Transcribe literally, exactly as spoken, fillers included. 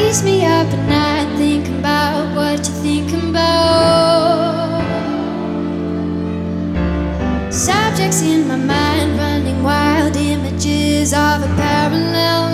keeps me up at night thinking about what you're thinking about. Subjects in my mind running wild, images of a parallel